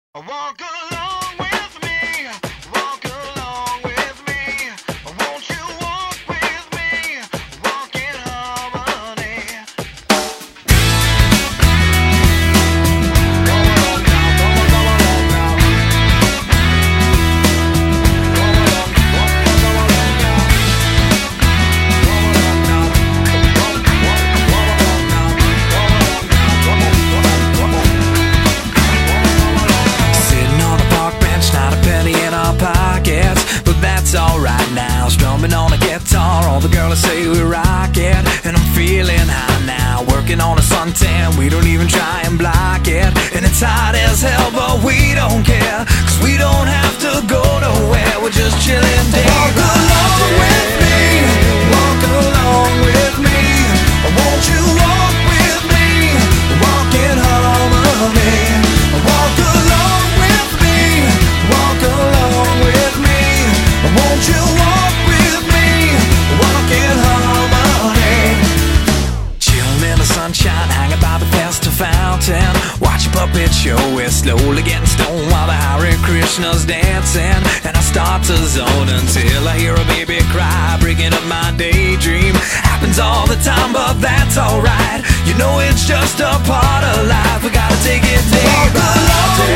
Walk along with me, walk along with me. Won't you walk with me, walk in harmony. Come along now, come along now. Come along, come along now. Come along now, come along now. Come along now. Sitting on a park bench, not a penny in our pockets, but that's alright now. Strumming on a guitar, all the girls say we rock it, and I'm feeling high now. Working on a suntan, we don't even try and block it, and it's hot as hell, but we don't care, cause we don't have to go nowhere. We're just chilling day by day. Walk along with me, walk along with me. Won't you walk with me, walk in harmony. Walk along with me, walk along with me. Won't you walk with me, walk in harmony. Chilling in the sunshine, hanging by the Bethesda fountain, watch a puppet show. We're slowly getting stoned while the Hare Krishna's dancing, and I start to zone until I hear a baby cry, breaking up my daydream. Happens all the time, but that's alright. You know it's just a part of life. We gotta take it day by day.